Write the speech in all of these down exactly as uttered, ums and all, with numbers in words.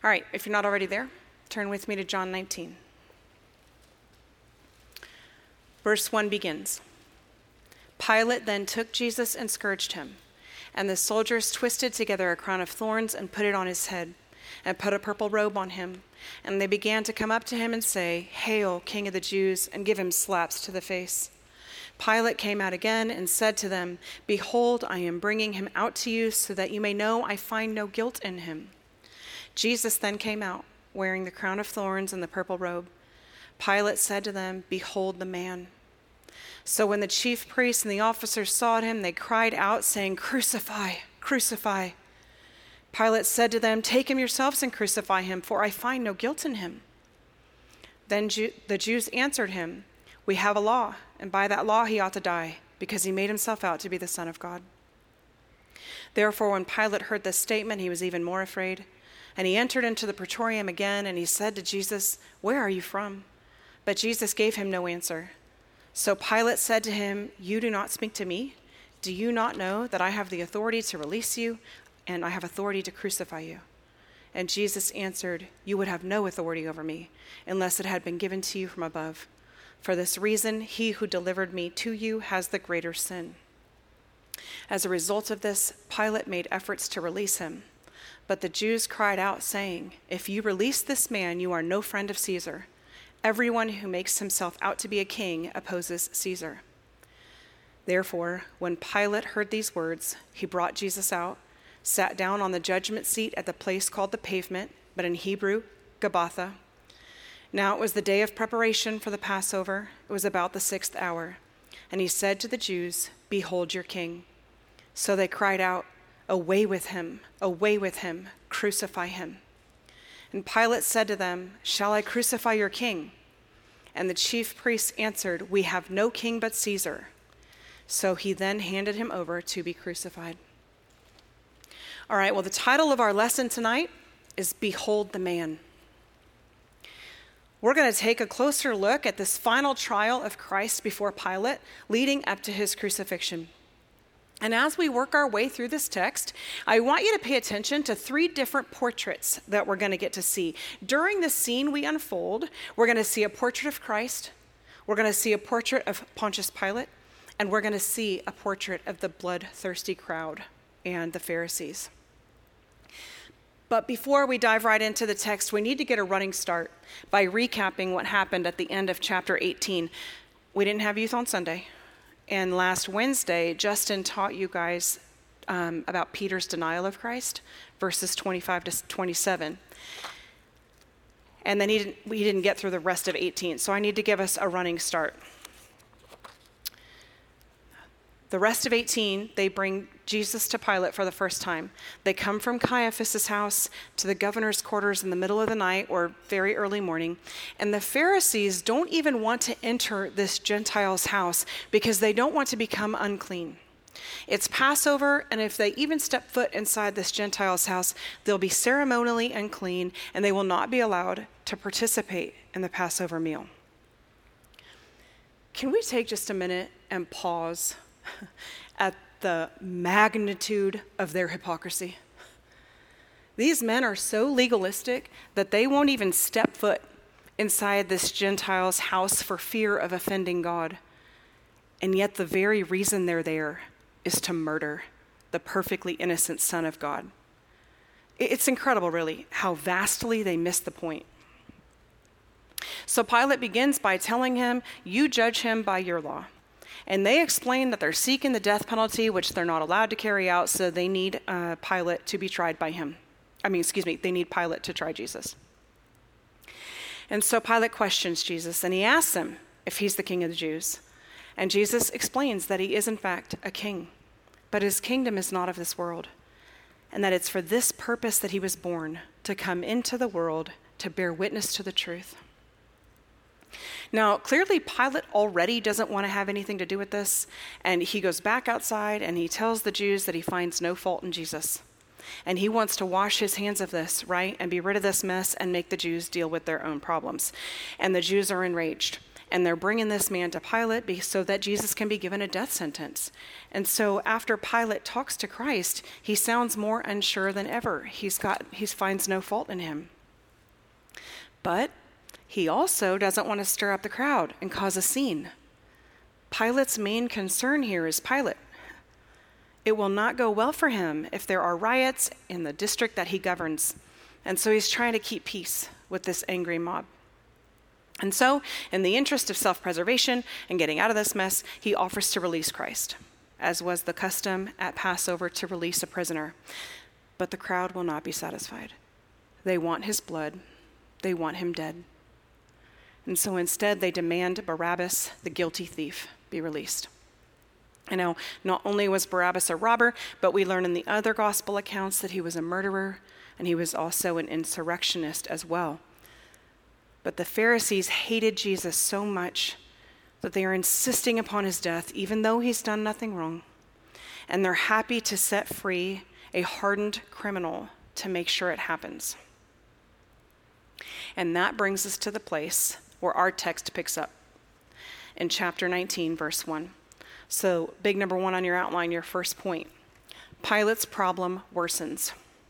All right, if you're not already there, turn with me to John nineteen. Verse one begins. Pilate then took Jesus and scourged him, and the soldiers twisted together a crown of thorns and put it on his head, and put a purple robe on him. And they began to come up to him and say, "Hail, King of the Jews," and give him slaps to the face. Pilate came out again and said to them, "Behold, I am bringing him out to you so that you may know I find no guilt in him." Jesus then came out, wearing the crown of thorns and the purple robe. Pilate said to them, "Behold the man." So when the chief priests and the officers saw him, they cried out, saying, "Crucify, crucify." Pilate said to them, "Take him yourselves and crucify him, for I find no guilt in him." Then Jew- the Jews answered him, "We have a law, and by that law he ought to die, because he made himself out to be the Son of God." Therefore, when Pilate heard this statement, he was even more afraid. And he entered into the praetorium again, and he said to Jesus, "Where are you from?" But Jesus gave him no answer. So Pilate said to him, "You do not speak to me? Do you not know that I have the authority to release you, and I have authority to crucify you?" And Jesus answered, "You would have no authority over me, unless it had been given to you from above. For this reason, he who delivered me to you has the greater sin." As a result of this, Pilate made efforts to release him. But the Jews cried out, saying, "If you release this man, you are no friend of Caesar. Everyone who makes himself out to be a king opposes Caesar." Therefore, when Pilate heard these words, he brought Jesus out, sat down on the judgment seat at the place called the Pavement, but in Hebrew, Gabbatha. Now it was the day of preparation for the Passover. It was about the sixth hour. And he said to the Jews, "Behold your king." So they cried out, "Away with him, away with him, crucify him." And Pilate said to them, "Shall I crucify your king?" And the chief priests answered, "We have no king but Caesar." So he then handed him over to be crucified. All right, well, the title of our lesson tonight is Behold the Man. We're going to take a closer look at this final trial of Christ before Pilate, leading up to his crucifixion. And as we work our way through this text, I want you to pay attention to three different portraits that we're going to get to see. During the scene we unfold, we're going to see a portrait of Christ, we're going to see a portrait of Pontius Pilate, and we're going to see a portrait of the bloodthirsty crowd and the Pharisees. But before we dive right into the text, we need to get a running start by recapping what happened at the end of chapter eighteen. We didn't have youth on Sunday. And last Wednesday, Justin taught you guys um, about Peter's denial of Christ, verses twenty-five to twenty-seven. And then he didn't, we didn't get through the rest of eighteen, so I need to give us a running start. The rest of eighteen, they bring Jesus to Pilate for the first time. They come from Caiaphas' house to the governor's quarters in the middle of the night or very early morning. And the Pharisees don't even want to enter this Gentile's house because they don't want to become unclean. It's Passover, and if they even step foot inside this Gentile's house, they'll be ceremonially unclean, and they will not be allowed to participate in the Passover meal. Can we take just a minute and pause at the magnitude of their hypocrisy? These men are so legalistic that they won't even step foot inside this Gentile's house for fear of offending God. And yet the very reason they're there is to murder the perfectly innocent Son of God. It's incredible, really, how vastly they miss the point. So Pilate begins by telling him, "You judge him by your law." And they explain that they're seeking the death penalty, which they're not allowed to carry out, so they need uh, Pilate to be tried by him. I mean, excuse me, they need Pilate to try Jesus. And so Pilate questions Jesus, and he asks him if he's the king of the Jews. And Jesus explains that he is, in fact, a king, but his kingdom is not of this world, and that it's for this purpose that he was born, to come into the world to bear witness to the truth. Now, clearly, Pilate already doesn't want to have anything to do with this, and he goes back outside and he tells the Jews that he finds no fault in Jesus. And he wants to wash his hands of this, right, and be rid of this mess and make the Jews deal with their own problems. And the Jews are enraged, and they're bringing this man to Pilate so that Jesus can be given a death sentence. And so after Pilate talks to Christ, he sounds more unsure than ever. He's got, he finds no fault in him. But he also doesn't want to stir up the crowd and cause a scene. Pilate's main concern here is Pilate. It will not go well for him if there are riots in the district that he governs. And so he's trying to keep peace with this angry mob. And so, in the interest of self-preservation and getting out of this mess, he offers to release Christ, as was the custom at Passover to release a prisoner. But the crowd will not be satisfied. They want his blood. They want him dead. And so instead, they demand Barabbas, the guilty thief, be released. You know, not only was Barabbas a robber, but we learn in the other gospel accounts that he was a murderer, and he was also an insurrectionist as well. But the Pharisees hated Jesus so much that they are insisting upon his death, even though he's done nothing wrong. And they're happy to set free a hardened criminal to make sure it happens. And that brings us to the place where our text picks up in chapter nineteen, verse one. So, big number one on your outline, your first point. Pilate's problem worsens.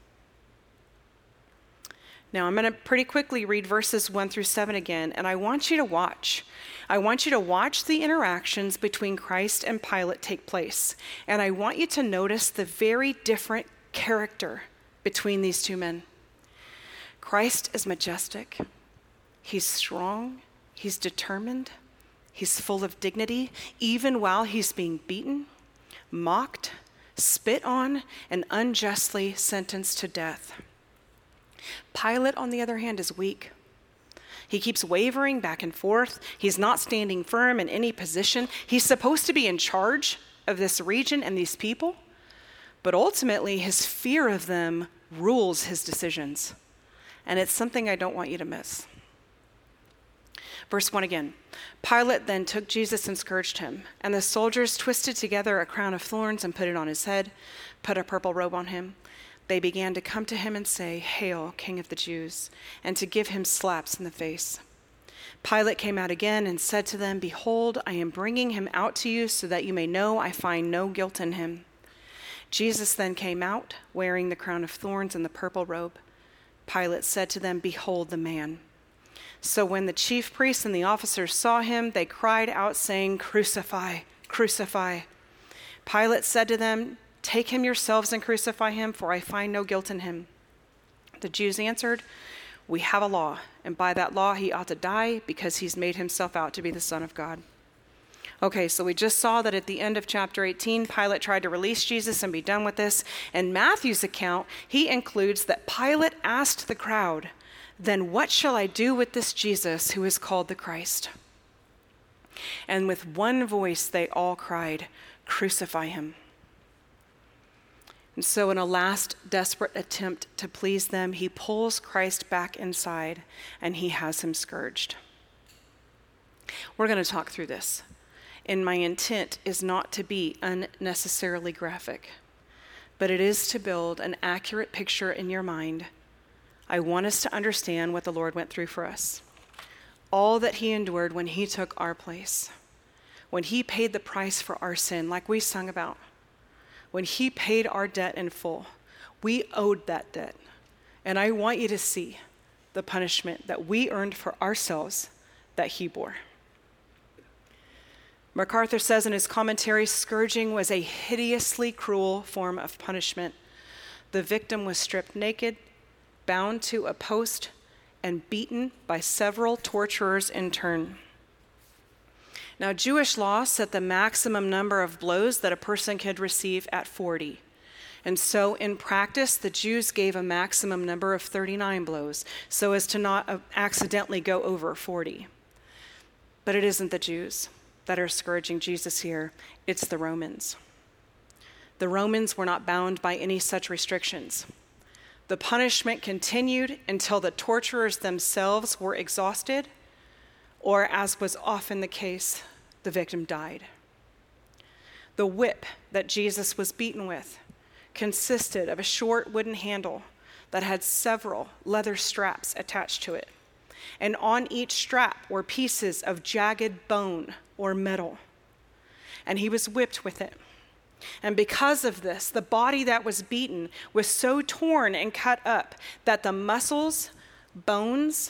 Now, I'm going to pretty quickly read verses one through seven again, and I want you to watch. I want you to watch the interactions between Christ and Pilate take place. And I want you to notice the very different character between these two men. Christ is majestic. He's strong. He's determined. He's full of dignity, even while he's being beaten, mocked, spit on, and unjustly sentenced to death. Pilate, on the other hand, is weak. He keeps wavering back and forth. He's not standing firm in any position. He's supposed to be in charge of this region and these people, but ultimately his fear of them rules his decisions. And it's something I don't want you to miss. Verse one again. Pilate then took Jesus and scourged him, and the soldiers twisted together a crown of thorns and put it on his head, put a purple robe on him. They began to come to him and say, "Hail, King of the Jews," and to give him slaps in the face. Pilate came out again and said to them, "Behold, I am bringing him out to you so that you may know I find no guilt in him." Jesus then came out, wearing the crown of thorns and the purple robe. Pilate said to them, "Behold the man." So when the chief priests and the officers saw him, they cried out, saying, "Crucify, crucify." Pilate said to them, "Take him yourselves and crucify him, for I find no guilt in him." The Jews answered, "We have a law, and by that law he ought to die, because he's made himself out to be the Son of God." Okay, so we just saw that at the end of chapter eighteen, Pilate tried to release Jesus and be done with this. In Matthew's account, he includes that Pilate asked the crowd, "Then what shall I do with this Jesus who is called the Christ?" And with one voice they all cried, "Crucify him." And so in a last desperate attempt to please them, he pulls Christ back inside and he has him scourged. We're going to talk through this. And my intent is not to be unnecessarily graphic, but it is to build an accurate picture in your mind. I want us to understand what the Lord went through for us. All that he endured when he took our place. When he paid the price for our sin, like we sung about. When he paid our debt in full. We owed that debt. And I want you to see the punishment that we earned for ourselves that he bore. MacArthur says in his commentary, scourging was a hideously cruel form of punishment. The victim was stripped naked, bound to a post, and beaten by several torturers in turn. Now, Jewish law set the maximum number of blows that a person could receive at forty. And so in practice, the Jews gave a maximum number of thirty-nine blows so as to not accidentally go over forty. But it isn't the Jews that are scourging Jesus here. It's the Romans. The Romans were not bound by any such restrictions. The punishment continued until the torturers themselves were exhausted, or as was often the case, the victim died. The whip that Jesus was beaten with consisted of a short wooden handle that had several leather straps attached to it. And on each strap were pieces of jagged bone or metal. And he was whipped with it. And because of this, the body that was beaten was so torn and cut up that the muscles, bones,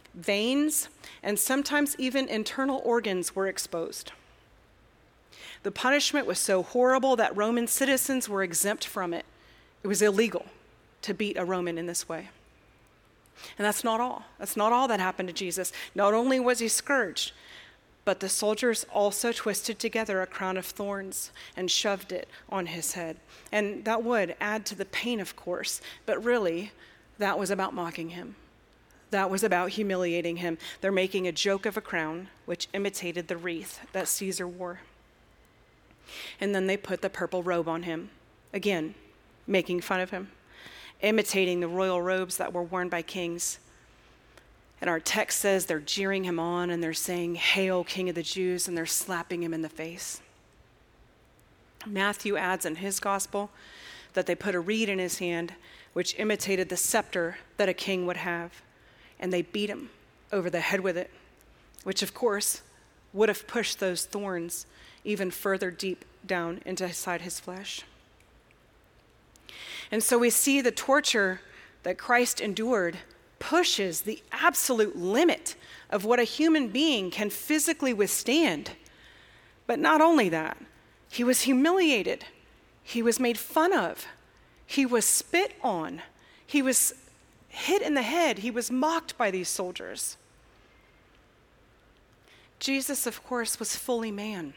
veins, and sometimes even internal organs were exposed. The punishment was so horrible that Roman citizens were exempt from it. It was illegal to beat a Roman in this way. And that's not all. That's not all that happened to Jesus. Not only was he scourged, but the soldiers also twisted together a crown of thorns and shoved it on his head. And that would add to the pain, of course, but really, that was about mocking him. That was about humiliating him. They're making a joke of a crown, which imitated the wreath that Caesar wore. And then they put the purple robe on him, again, making fun of him, imitating the royal robes that were worn by kings. And our text says they're jeering him on and they're saying, "Hail, King of the Jews," and they're slapping him in the face. Matthew adds in his gospel that they put a reed in his hand, which imitated the scepter that a king would have, and they beat him over the head with it, which of course would have pushed those thorns even further deep down inside his flesh. And so we see the torture that Christ endured pushes the absolute limit of what a human being can physically withstand. But not only that, he was humiliated. He was made fun of. He was spit on. He was hit in the head. He was mocked by these soldiers. Jesus, of course, was fully man.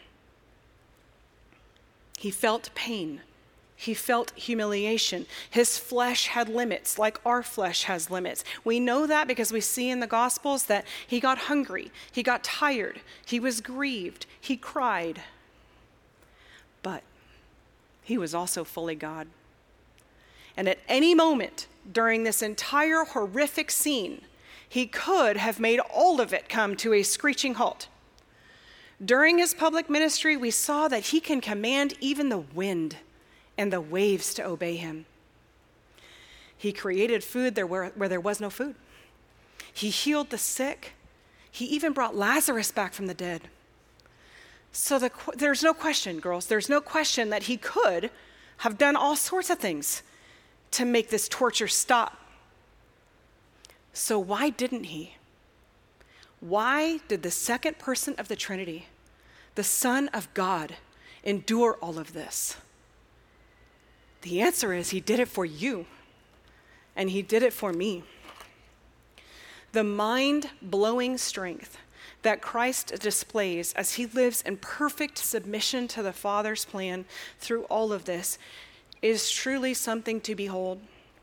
He felt pain. He felt humiliation. His flesh had limits, like our flesh has limits. We know that because we see in the Gospels that he got hungry, he got tired, he was grieved, he cried. But he was also fully God. And at any moment during this entire horrific scene, he could have made all of it come to a screeching halt. During his public ministry, we saw that he can command even the wind and the waves to obey him. He created food there where, where there was no food. He healed the sick. He even brought Lazarus back from the dead. So the, there's no question, girls, there's no question that he could have done all sorts of things to make this torture stop. So why didn't he? Why did the second person of the Trinity, the Son of God, endure all of this? The answer is he did it for you, and he did it for me. The mind-blowing strength that Christ displays as he lives in perfect submission to the Father's plan through all of this is truly something to behold.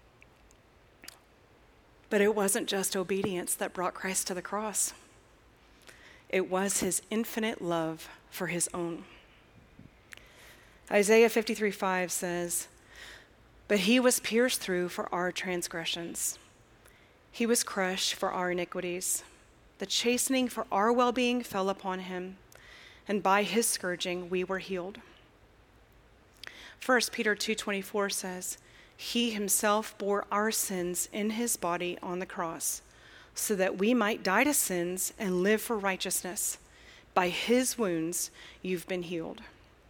But it wasn't just obedience that brought Christ to the cross. It was his infinite love for his own. Isaiah fifty-three five says, "But he was pierced through for our transgressions. He was crushed for our iniquities. The chastening for our well-being fell upon him, and by his scourging we were healed." First Peter two twenty-four says, "He himself bore our sins in his body on the cross, so that we might die to sins and live for righteousness. By his wounds you've been healed."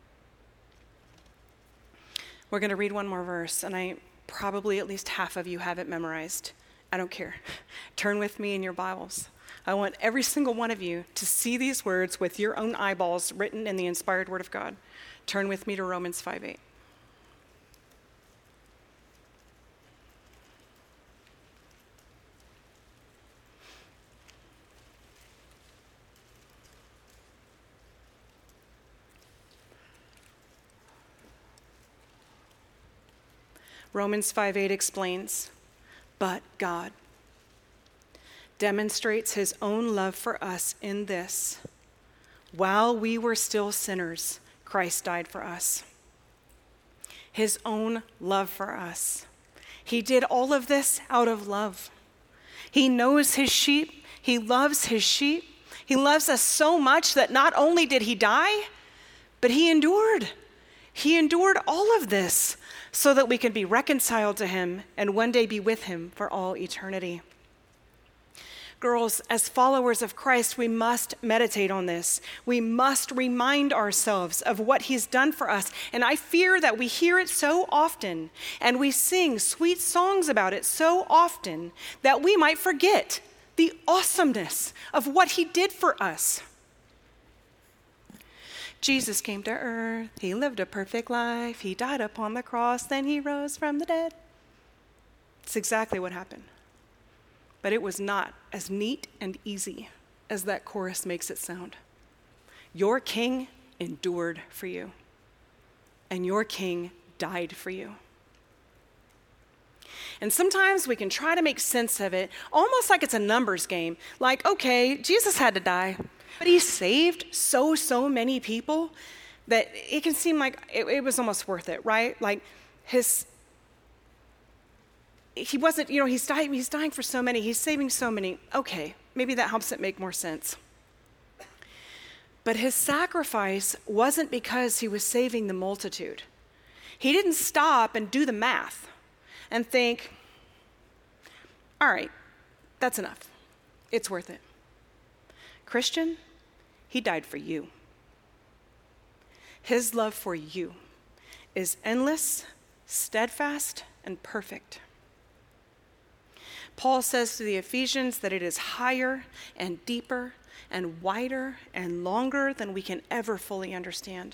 We're going to read one more verse, and I probably at least half of you have it memorized. I don't care. Turn with me in your Bibles. I want every single one of you to see these words with your own eyeballs written in the inspired word of God. Turn with me to Romans five eight. Romans five eight explains, "But God demonstrates his own love for us in this: while we were still sinners, Christ died for us." His own love for us. He did all of this out of love. He knows his sheep. He loves his sheep. He loves us so much that not only did he die, but he endured. He endured all of this so that we can be reconciled to him and one day be with him for all eternity. Girls, as followers of Christ, we must meditate on this. We must remind ourselves of what he's done for us. And I fear that we hear it so often and we sing sweet songs about it so often that we might forget the awesomeness of what he did for us. Jesus came to earth. He lived a perfect life. He died upon the cross. Then he rose from the dead. It's exactly what happened. But it was not as neat and easy as that chorus makes it sound. Your king endured for you, and your king died for you. And sometimes we can try to make sense of it, almost like it's a numbers game. Like, okay, Jesus had to die, but he saved so, so many people that it can seem like it, it was almost worth it, right? Like his, he wasn't, you know, he's dying, he's dying for so many, he's saving so many. Okay, maybe that helps it make more sense. But his sacrifice wasn't because he was saving the multitude. He didn't stop and do the math and think, all right, that's enough. It's worth it. Christian, he died for you. His love for you is endless, steadfast, and perfect. Paul says to the Ephesians that it is higher and deeper and wider and longer than we can ever fully understand.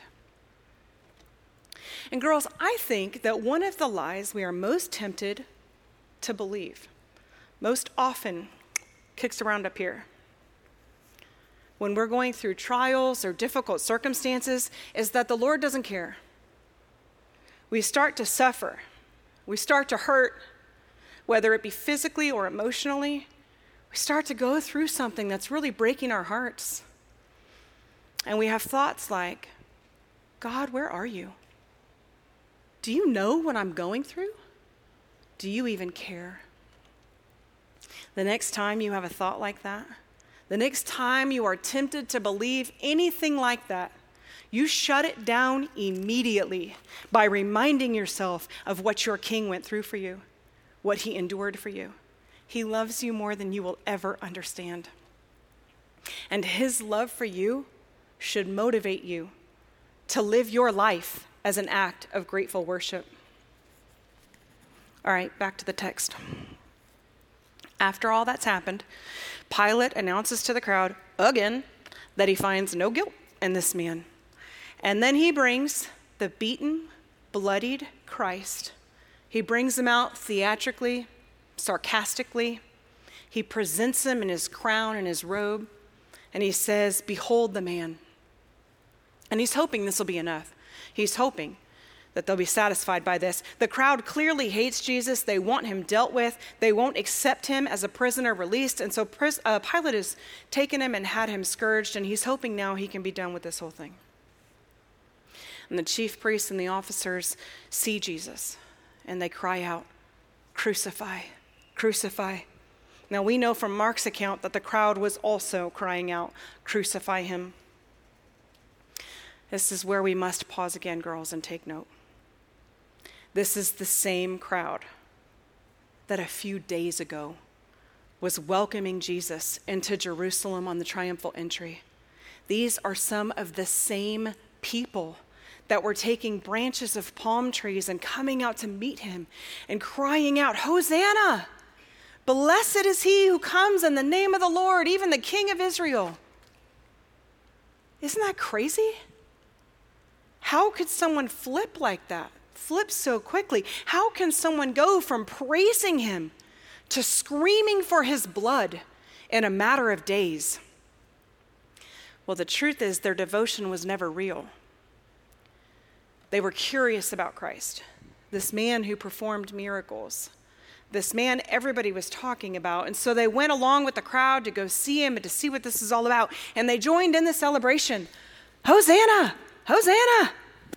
And girls, I think that one of the lies we are most tempted to believe, most often kicks around up here, when we're going through trials or difficult circumstances, is that the Lord doesn't care. We start to suffer. We start to hurt, whether it be physically or emotionally. We start to go through something that's really breaking our hearts. And we have thoughts like, God, where are you? Do you know what I'm going through? Do you even care? The next time you have a thought like that, the next time you are tempted to believe anything like that, you shut it down immediately by reminding yourself of what your King went through for you, what he endured for you. He loves you more than you will ever understand. And his love for you should motivate you to live your life as an act of grateful worship. All right, back to the text. After all that's happened, Pilate announces to the crowd again that he finds no guilt in this man. And then he brings the beaten, bloodied Christ. He brings him out theatrically, sarcastically. He presents him in his crown and his robe, and he says, "Behold the man." And he's hoping this will be enough. He's hoping that they'll be satisfied by this. The crowd clearly hates Jesus. They want him dealt with. They won't accept him as a prisoner released. And so uh, Pilate has taken him and had him scourged, and he's hoping now he can be done with this whole thing. And the chief priests and the officers see Jesus, and they cry out, "Crucify, crucify." Now we know from Mark's account that the crowd was also crying out, "Crucify him." This is where we must pause again, girls, and take note. This is the same crowd that a few days ago was welcoming Jesus into Jerusalem on the triumphal entry. These are some of the same people that were taking branches of palm trees and coming out to meet him and crying out, "Hosanna! Blessed is he who comes in the name of the Lord, even the King of Israel." Isn't that crazy? How could someone flip like that? Flip so quickly? How can someone go from praising him to screaming for his blood in a matter of days? Well, the truth is their devotion was never real. They were curious about Christ, this man who performed miracles, this man everybody was talking about. And so they went along with the crowd to go see him and to see what this is all about. And they joined in the celebration. Hosanna! Hosanna!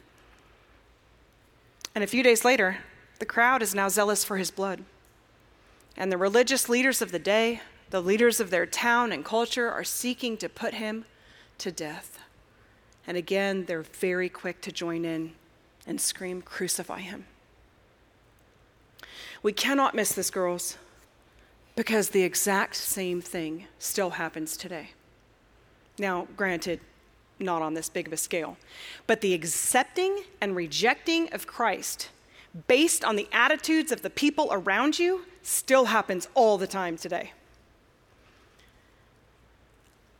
And a few days later, the crowd is now zealous for his blood. And the religious leaders of the day, the leaders of their town and culture, are seeking to put him to death. And again, they're very quick to join in and scream, "Crucify him." We cannot miss this, girls, because the exact same thing still happens today. Now, granted, not on this big of a scale, but the accepting and rejecting of Christ based on the attitudes of the people around you still happens all the time today.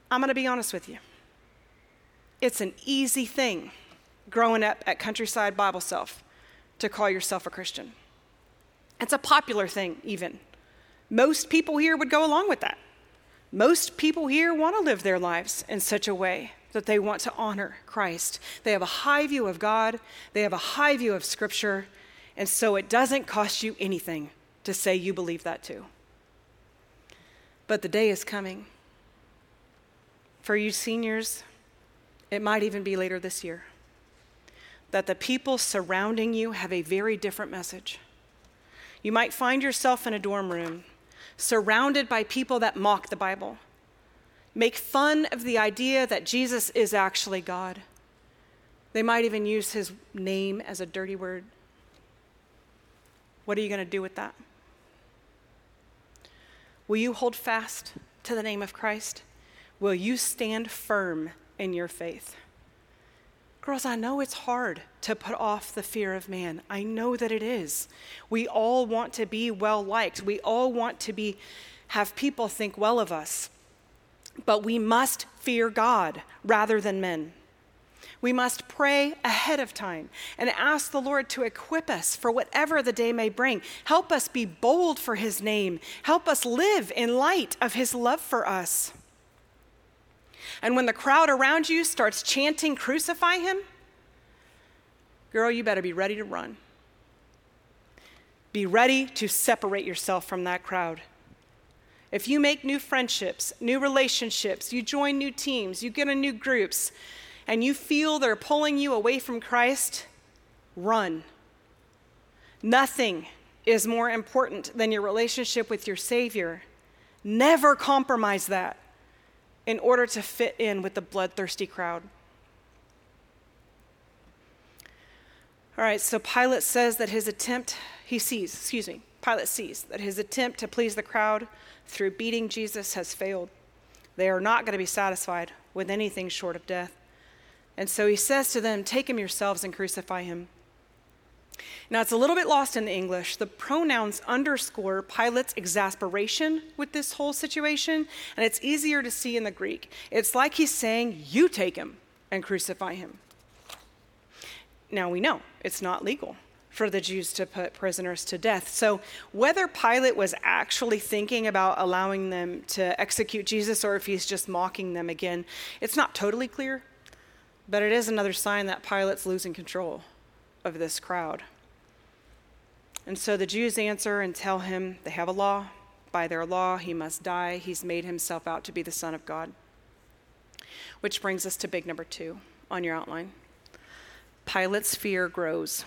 I'm going to be honest with you. It's an easy thing growing up at Countryside Bible Self to call yourself a Christian. It's a popular thing even. Most people here would go along with that. Most people here want to live their lives in such a way that they want to honor Christ. They have a high view of God. They have a high view of Scripture. And so it doesn't cost you anything to say you believe that too. But the day is coming. For you seniors, it might even be later this year, that the people surrounding you have a very different message. You might find yourself in a dorm room, surrounded by people that mock the Bible, make fun of the idea that Jesus is actually God. They might even use his name as a dirty word. What are you going to do with that? Will you hold fast to the name of Christ? Will you stand firm in your faith? Girls, I know it's hard to put off the fear of man. I know that it is. We all want to be well liked. We all want to be have people think well of us. But we must fear God rather than men. We must pray ahead of time and ask the Lord to equip us for whatever the day may bring. Help us be bold for his name. Help us live in light of his love for us. And when the crowd around you starts chanting, "Crucify him," girl, you better be ready to run. Be ready to separate yourself from that crowd. If you make new friendships, new relationships, you join new teams, you get in new groups, and you feel they're pulling you away from Christ, run. Nothing is more important than your relationship with your Savior. Never compromise that in order to fit in with the bloodthirsty crowd. All right, so Pilate says that his attempt, he sees, excuse me, Pilate sees that his attempt to please the crowd through beating Jesus has failed. They are not going to be satisfied with anything short of death. And so he says to them, "Take him yourselves and crucify him." Now, it's a little bit lost in the English. The pronouns underscore Pilate's exasperation with this whole situation, and it's easier to see in the Greek. It's like he's saying, "You take him and crucify him." Now, we know it's not legal for the Jews to put prisoners to death. So whether Pilate was actually thinking about allowing them to execute Jesus or if he's just mocking them again, it's not totally clear. But it is another sign that Pilate's losing control of this crowd. And so the Jews answer and tell him they have a law. By their law, he must die. He's made himself out to be the Son of God. Which brings us to big number two on your outline. Pilate's fear grows.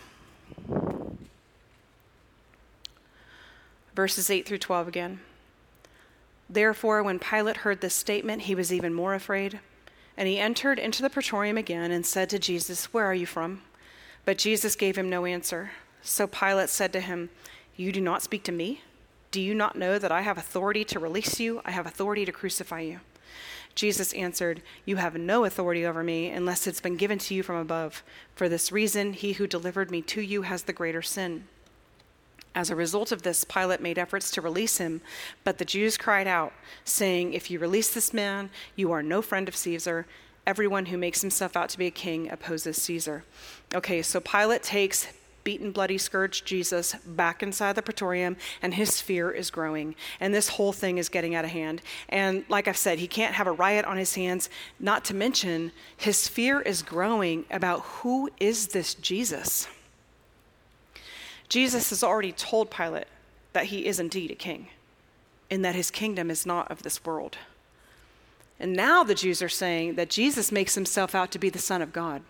Verses eight through twelve again. Therefore, when Pilate heard this statement, he was even more afraid. And he entered into the praetorium again and said to Jesus, "Where are you from?" But Jesus gave him no answer. So Pilate said to him, "You do not speak to me? Do you not know that I have authority to release you? I have authority to crucify you." Jesus answered, "You have no authority over me unless it's been given to you from above. For this reason, he who delivered me to you has the greater sin." As a result of this, Pilate made efforts to release him, but the Jews cried out, saying, "If you release this man, you are no friend of Caesar. Everyone who makes himself out to be a king opposes Caesar." Okay, so Pilate takes beaten, bloody, scourged Jesus back inside the praetorium, and his fear is growing. And this whole thing is getting out of hand. And like I've said, he can't have a riot on his hands, not to mention his fear is growing about who is this Jesus? Jesus has already told Pilate that he is indeed a king and that his kingdom is not of this world. And now the Jews are saying that Jesus makes himself out to be the Son of God.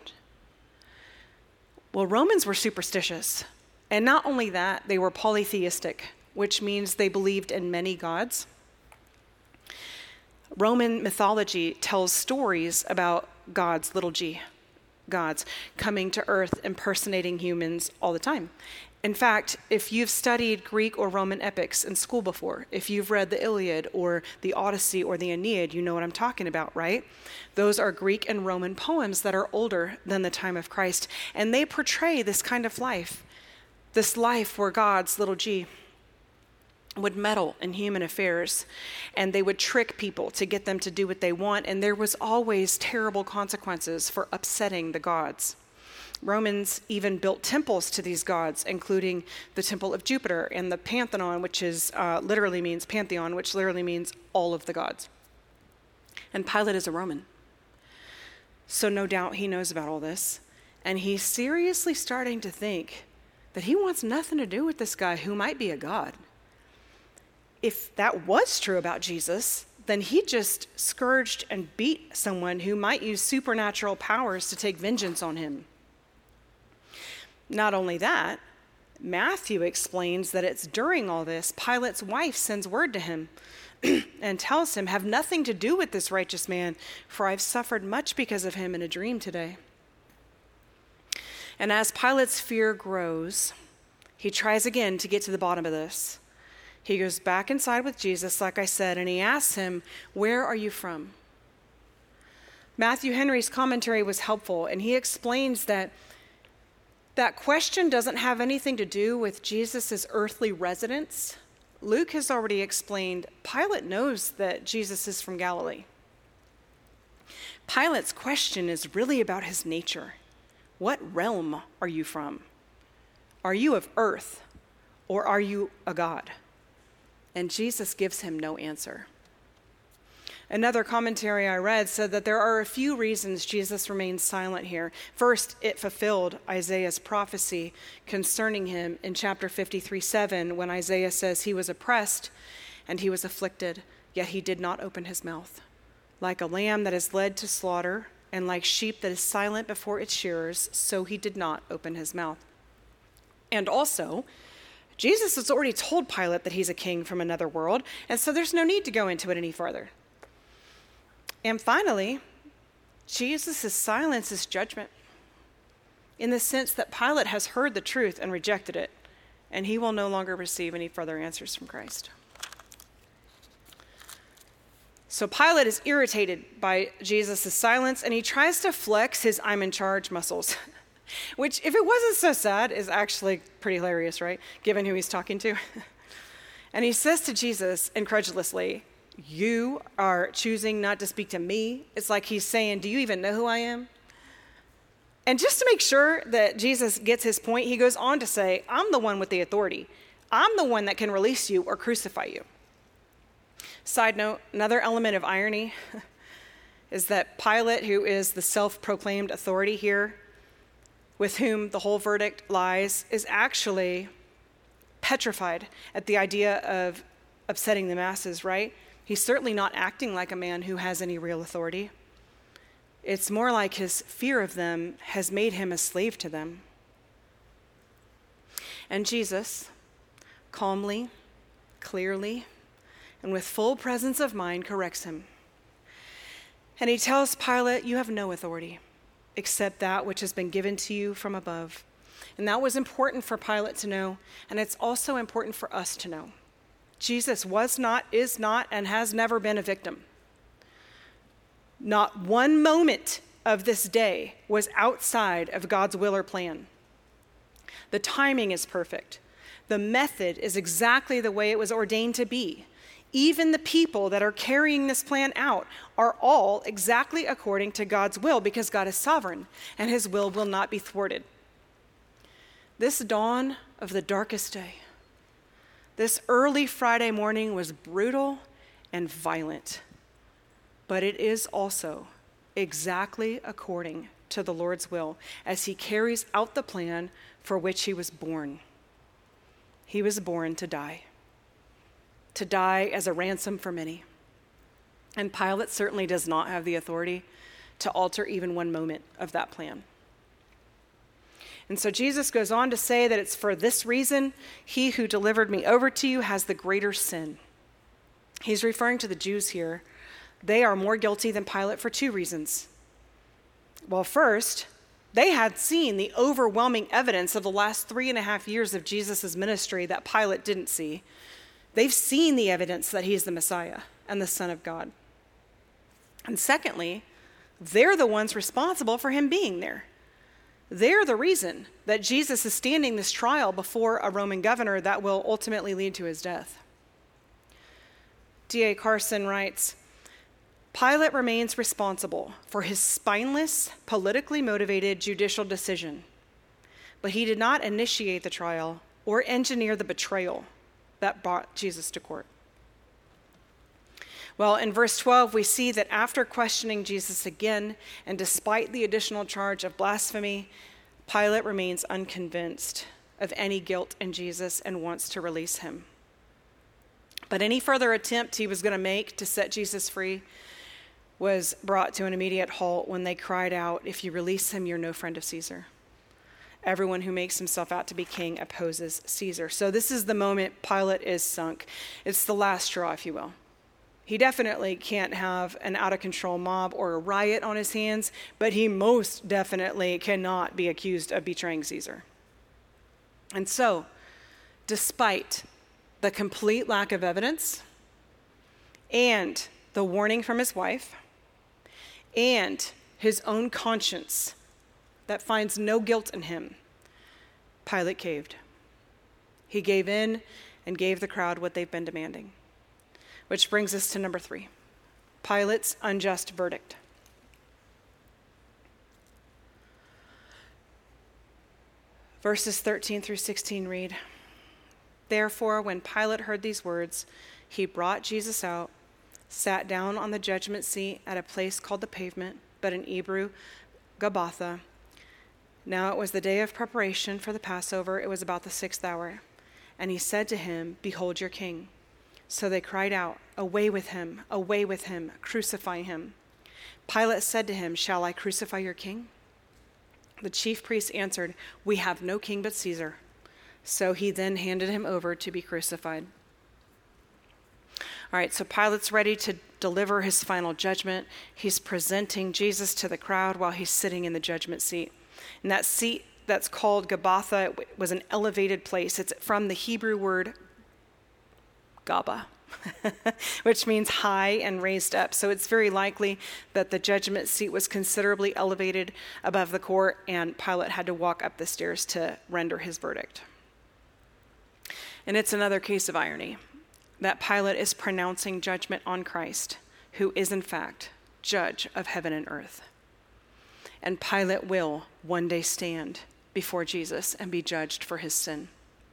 Well, Romans were superstitious. And not only that, they were polytheistic, which means they believed in many gods. Roman mythology tells stories about gods, little g, gods, coming to earth, impersonating humans all the time. In fact, if you've studied Greek or Roman epics in school before, if you've read the Iliad or the Odyssey or the Aeneid, you know what I'm talking about, right? Those are Greek and Roman poems that are older than the time of Christ, and they portray this kind of life, this life where gods, little g, would meddle in human affairs, and they would trick people to get them to do what they want, and there was always terrible consequences for upsetting the gods. Romans even built temples to these gods, including the temple of Jupiter and the Pantheon, which is uh, literally means pantheon, which literally means all of the gods. And Pilate is a Roman, so no doubt he knows about all this, and he's seriously starting to think that he wants nothing to do with this guy who might be a god. If that was true about Jesus, then he just scourged and beat someone who might use supernatural powers to take vengeance on him. Not only that, Matthew explains that it's during all this, Pilate's wife sends word to him and tells him, "Have nothing to do with this righteous man, for I've suffered much because of him in a dream today." And as Pilate's fear grows, he tries again to get to the bottom of this. He goes back inside with Jesus, like I said, and he asks him, "Where are you from?" Matthew Henry's commentary was helpful, and he explains that that question doesn't have anything to do with Jesus' earthly residence. Luke has already explained Pilate knows that Jesus is from Galilee. Pilate's question is really about his nature. What realm are you from? Are you of earth, or are you a god? And Jesus gives him no answer. Another commentary I read said that there are a few reasons Jesus remains silent here. First, it fulfilled Isaiah's prophecy concerning him in chapter fifty-three seven, when Isaiah says he was oppressed and he was afflicted, yet he did not open his mouth. Like a lamb that is led to slaughter, and like sheep that is silent before its shearers, so he did not open his mouth. And also, Jesus has already told Pilate that he's a king from another world, and so there's no need to go into it any further. And finally, Jesus' silence is judgment, in the sense that Pilate has heard the truth and rejected it, and he will no longer receive any further answers from Christ. So Pilate is irritated by Jesus' silence, and he tries to flex his "I'm in charge" muscles, which, if it wasn't so sad, is actually pretty hilarious, right? Given who he's talking to. And he says to Jesus incredulously, "You are choosing not to speak to me." It's like he's saying, "Do you even know who I am?" And just to make sure that Jesus gets his point, he goes on to say, "I'm the one with the authority. I'm the one that can release you or crucify you." Side note, another element of irony is that Pilate, who is the self-proclaimed authority here, with whom the whole verdict lies, is actually petrified at the idea of upsetting the masses, right? He's certainly not acting like a man who has any real authority. It's more like his fear of them has made him a slave to them. And Jesus, calmly, clearly, and with full presence of mind, corrects him. And he tells Pilate, "You have no authority except that which has been given to you from above." And that was important for Pilate to know, and it's also important for us to know. Jesus was not, is not, and has never been a victim. Not one moment of this day was outside of God's will or plan. The timing is perfect. The method is exactly the way it was ordained to be. Even the people that are carrying this plan out are all exactly according to God's will, because God is sovereign and his will will not be thwarted. This dawn of the darkest day, this early Friday morning, was brutal and violent, but it is also exactly according to the Lord's will as he carries out the plan for which he was born. He was born to die. to die as a ransom for many. And Pilate certainly does not have the authority to alter even one moment of that plan. And so Jesus goes on to say that it's for this reason he who delivered me over to you has the greater sin. He's referring to the Jews here. They are more guilty than Pilate for two reasons. Well, first, they had seen the overwhelming evidence of the last three and a half years of Jesus' ministry that Pilate didn't see. They've seen the evidence that he's the Messiah and the Son of God. And secondly, they're the ones responsible for him being there. They're the reason that Jesus is standing this trial before a Roman governor that will ultimately lead to his death. D A Carson writes, Pilate remains responsible for his spineless, politically motivated judicial decision, but he did not initiate the trial or engineer the betrayal that brought Jesus to court. Well, in verse twelve, we see that after questioning Jesus again, and despite the additional charge of blasphemy, Pilate remains unconvinced of any guilt in Jesus and wants to release him. But any further attempt he was going to make to set Jesus free was brought to an immediate halt when they cried out, "If you release him, you're no friend of Caesar." Everyone who makes himself out to be king opposes Caesar. So this is the moment Pilate is sunk. It's the last straw, if you will. He definitely can't have an out-of-control mob or a riot on his hands, but he most definitely cannot be accused of betraying Caesar. And so, despite the complete lack of evidence and the warning from his wife and his own conscience that finds no guilt in him, Pilate caved. He gave in and gave the crowd what they've been demanding. Which brings us to number three, Pilate's unjust verdict. Verses thirteen through sixteen read, "Therefore, when Pilate heard these words, he brought Jesus out, sat down on the judgment seat at a place called the Pavement, but in Hebrew, Gabbatha. Now it was the day of preparation for the Passover. It was about the sixth hour. And he said to him, 'Behold your king.' So they cried out, 'Away with him, away with him, crucify him.' Pilate said to him, 'Shall I crucify your king?' The chief priests answered, 'We have no king but Caesar.' So he then handed him over to be crucified." All right, so Pilate's ready to deliver his final judgment. He's presenting Jesus to the crowd while he's sitting in the judgment seat. And that seat that's called Gabbatha was an elevated place. It's from the Hebrew word Gaba, which means high and raised up. So it's very likely that the judgment seat was considerably elevated above the court, and Pilate had to walk up the stairs to render his verdict. And it's another case of irony that Pilate is pronouncing judgment on Christ, who is in fact judge of heaven and earth. And Pilate will one day stand before Jesus and be judged for his sin.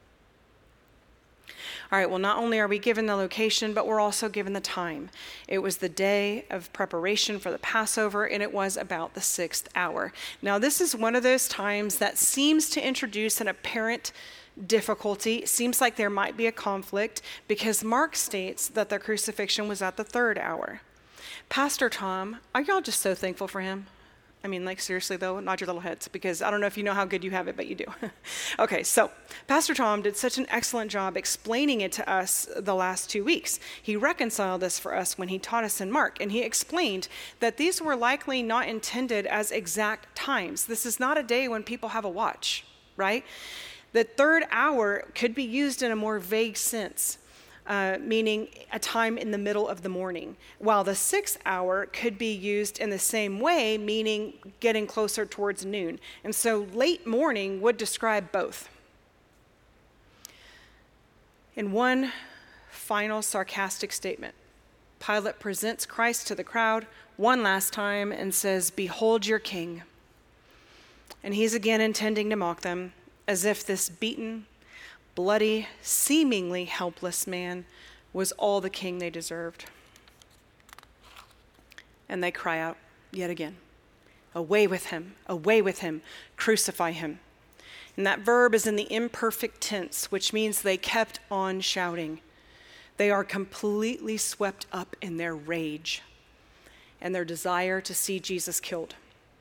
All right, well, not only are we given the location, but we're also given the time. It was the day of preparation for the Passover, and it was about the sixth hour. Now, this is one of those times that seems to introduce an apparent difficulty. It seems like there might be a conflict because Mark states that the crucifixion was at the third hour. Pastor Tom, are y'all just so thankful for him? I mean, like, seriously, though, nod your little heads, because I don't know if you know how good you have it, but you do. Okay, so Pastor Tom did such an excellent job explaining it to us the last two weeks. He reconciled this for us when he taught us in Mark, and he explained that these were likely not intended as exact times. This is not a day when people have a watch, right? The third hour could be used in a more vague sense. Uh, meaning a time in the middle of the morning, while the sixth hour could be used in the same way, meaning getting closer towards noon. And so late morning would describe both. In one final sarcastic statement, Pilate presents Christ to the crowd one last time and says, "Behold your king." And he's again intending to mock them, as if this beaten, bloody, seemingly helpless man was all the king they deserved. And they cry out yet again, "Away with him, away with him, crucify him." And that verb is in the imperfect tense, which means they kept on shouting. They are completely swept up in their rage and their desire to see Jesus killed.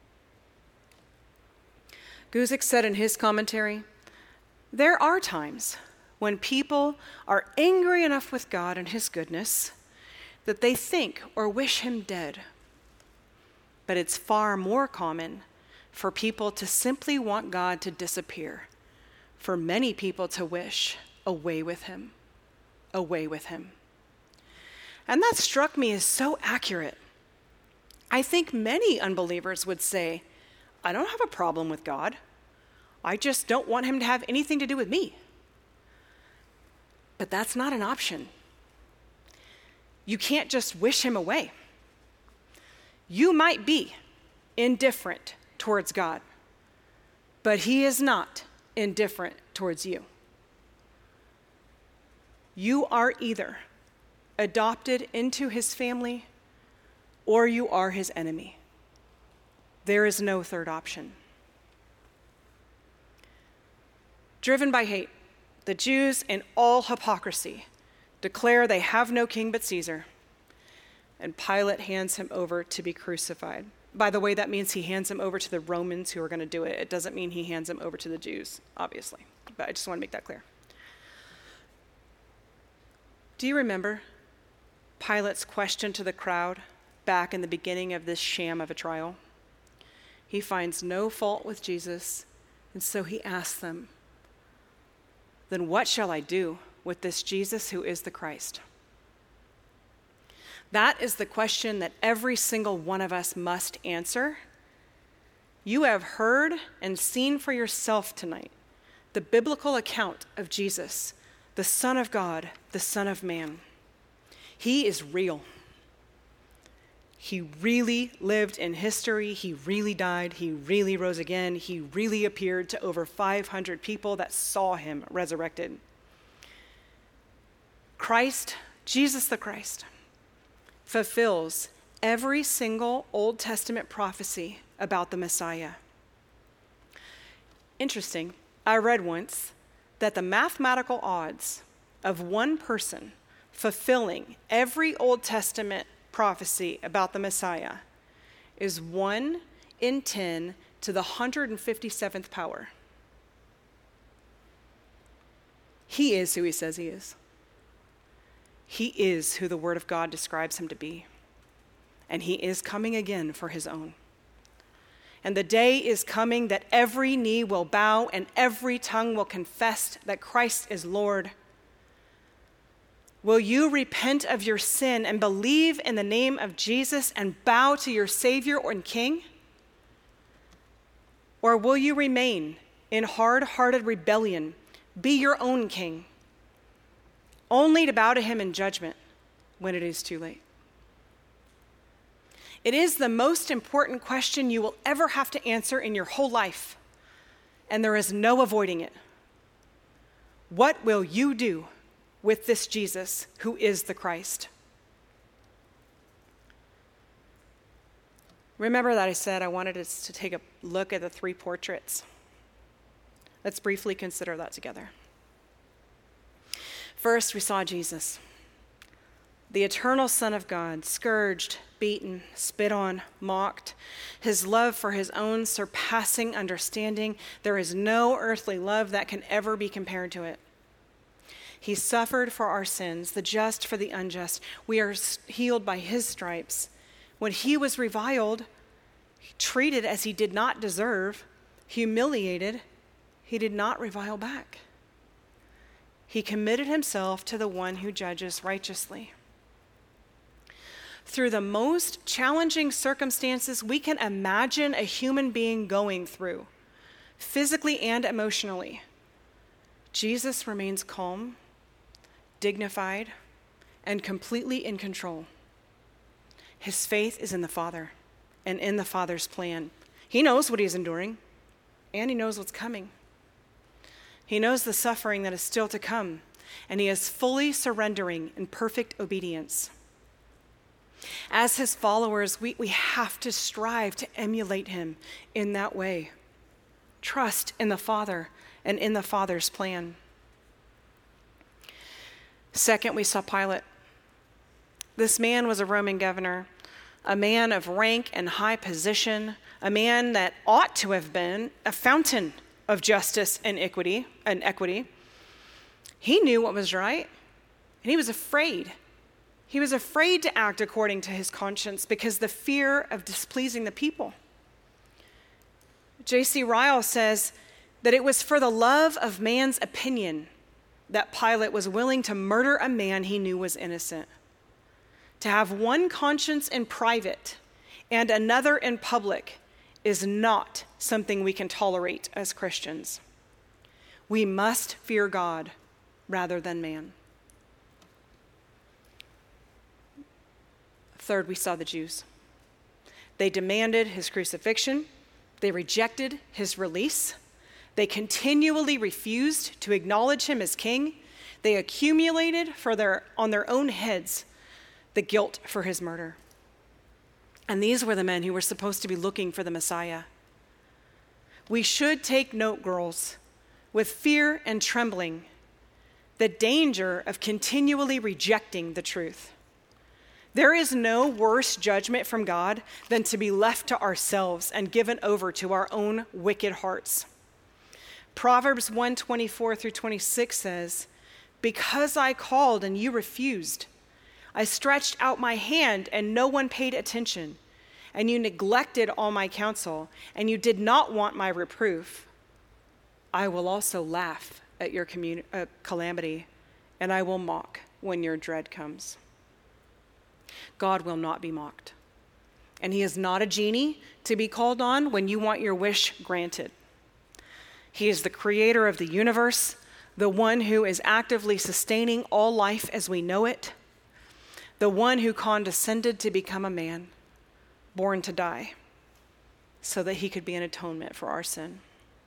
Guzik said in his commentary, "There are times when people are angry enough with God and his goodness that they think or wish him dead. But it's far more common for people to simply want God to disappear, for many people to wish, away with him, away with him." And that struck me as so accurate. I think many unbelievers would say, "I don't have a problem with God. I just don't want him to have anything to do with me." But that's not an option. you can't just wish him away. You might be indifferent towards God, but he is not indifferent towards you. You are either adopted into his family or you are his enemy. There is no third option. Driven by hate, the Jews, in all hypocrisy, declare they have no king but Caesar, and Pilate hands him over to be crucified. By the way, that means he hands him over to the Romans who are going to do it. It doesn't mean he hands him over to the Jews, obviously, but I just want to make that clear. Do you remember Pilate's question to the crowd back in the beginning of this sham of a trial? He finds no fault with Jesus, and so he asks them, "Then what shall I do with this Jesus who is the Christ?" That is the question that every single one of us must answer. You have heard and seen for yourself tonight the biblical account of Jesus, the Son of God, the Son of Man. He is real. He really lived in history. He really died. He really rose again. He really appeared to over five hundred people that saw him resurrected. Christ, Jesus the Christ, fulfills every single Old Testament prophecy about the Messiah. Interesting, I read once that the mathematical odds of one person fulfilling every Old Testament prophecy about the Messiah is one in ten to the one hundred fifty-seventh power. He is who he says he is. He is who the Word of God describes him to be. And he is coming again for his own. And the day is coming that every knee will bow and every tongue will confess that Christ is Lord. Will you repent of your sin and believe in the name of Jesus and bow to your Savior and King? Or will you remain in hard-hearted rebellion, be your own king, only to bow to him in judgment when it is too late? It is the most important question you will ever have to answer in your whole life, and there is no avoiding it. What will you do with this Jesus who is the Christ? Remember that I said I wanted us to take a look at the three portraits. Let's briefly consider that together. First, we saw Jesus, the eternal Son of God, scourged, beaten, spit on, mocked. His love for his own surpassing understanding. There is no earthly love that can ever be compared to it. He suffered for our sins, the just for the unjust. We are healed by his stripes. When he was reviled, treated as he did not deserve, humiliated, he did not revile back. He committed himself to the one who judges righteously. Through the most challenging circumstances we can imagine a human being going through, physically and emotionally, Jesus remains calm, dignified, and completely in control. His faith is in the Father and in the Father's plan. He knows what he's enduring, and he knows what's coming. He knows the suffering that is still to come, and he is fully surrendering in perfect obedience. As his followers, we, we have to strive to emulate him in that way. Trust in the Father and in the Father's plan. Second, we saw Pilate. This man was a Roman governor, a man of rank and high position, a man that ought to have been a fountain of justice and equity, and equity. He knew what was right, and he was afraid. He was afraid to act according to his conscience because the fear of displeasing the people. J C Ryle says that it was for the love of man's opinion that Pilate was willing to murder a man he knew was innocent. To have one conscience in private and another in public is not something we can tolerate as Christians. We must fear God rather than man. Third, we saw the Jews. They demanded his crucifixion. They rejected his release. They continually refused to acknowledge him as king. They accumulated for their, on their own heads the guilt for his murder. And these were the men who were supposed to be looking for the Messiah. We should take note, girls, with fear and trembling, the danger of continually rejecting the truth. There is no worse judgment from God than to be left to ourselves and given over to our own wicked hearts. Proverbs one twenty-four through twenty-six says, "Because I called and you refused, I stretched out my hand and no one paid attention, and you neglected all my counsel, and you did not want my reproof. I will also laugh at your commun- uh, calamity, and I will mock when your dread comes." God will not be mocked. And he is not a genie to be called on when you want your wish granted. He is the creator of the universe, the one who is actively sustaining all life as we know it, the one who condescended to become a man, born to die, so that he could be an atonement for our sin.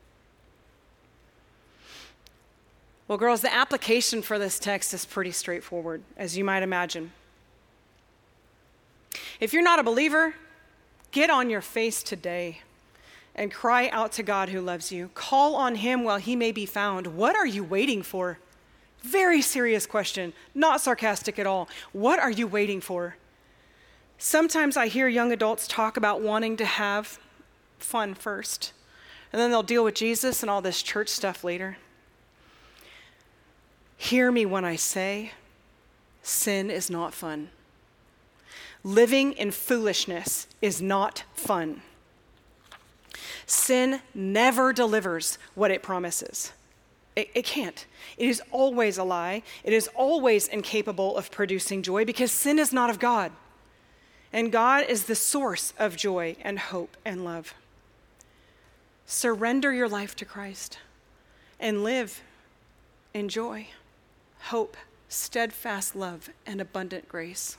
Well, girls, the application for this text is pretty straightforward, as you might imagine. If you're not a believer, get on your face today and cry out to God who loves you. Call on him while he may be found. What are you waiting for? Very serious question, not sarcastic at all. What are you waiting for? Sometimes I hear young adults talk about wanting to have fun first, and then they'll deal with Jesus and all this church stuff later. Hear me when I say, sin is not fun. Living in foolishness is not fun. Sin never delivers what it promises. It, it can't. It is always a lie. It is always incapable of producing joy because sin is not of God. And God is the source of joy and hope and love. Surrender your life to Christ and live in joy, hope, steadfast love, and abundant grace.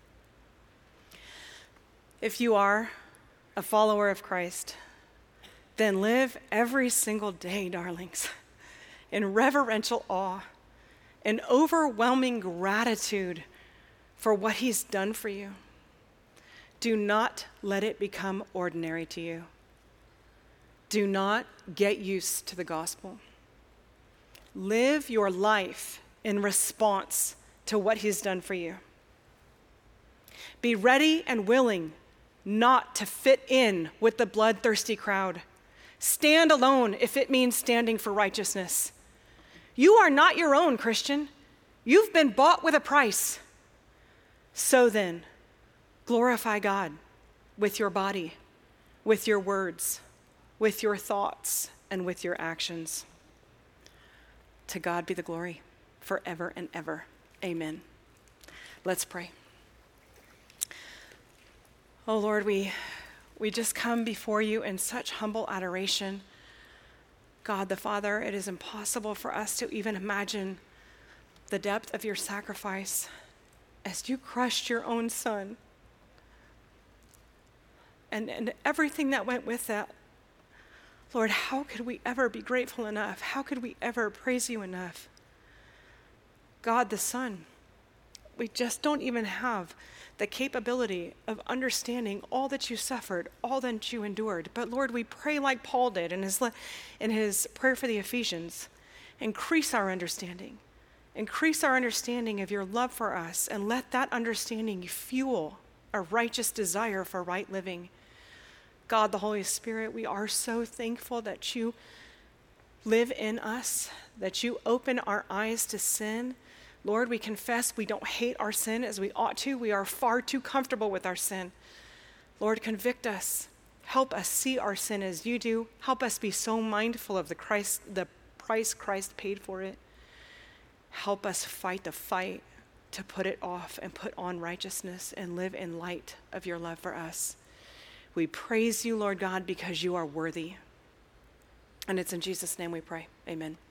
If you are a follower of Christ, then live every single day, darlings, in reverential awe and overwhelming gratitude for what he's done for you. Do not let it become ordinary to you. Do not get used to the gospel. Live your life in response to what he's done for you. Be ready and willing not to fit in with the bloodthirsty crowd. Stand alone if it means standing for righteousness. You are not your own, Christian. You've been bought with a price. So then, glorify God with your body, with your words, with your thoughts, and with your actions. To God be the glory forever and ever. Amen. Let's pray. Oh Lord, we, we just come before you in such humble adoration. God the Father, it is impossible for us to even imagine the depth of your sacrifice as you crushed your own son and, and everything that went with that. Lord, how could we ever be grateful enough? How could we ever praise you enough? God the Son, we just don't even have the capability of understanding all that you suffered, all that you endured. But Lord, we pray like Paul did in his, in his prayer for the Ephesians. Increase our understanding. Increase our understanding of your love for us, and let that understanding fuel a righteous desire for right living. God, the Holy Spirit, we are so thankful that you live in us, that you open our eyes to sin. Lord, we confess we don't hate our sin as we ought to. We are far too comfortable with our sin. Lord, convict us. Help us see our sin as you do. Help us be so mindful of the Christ, the price Christ paid for it. Help us fight the fight to put it off and put on righteousness and live in light of your love for us. We praise you, Lord God, because you are worthy. And it's in Jesus' name we pray. Amen.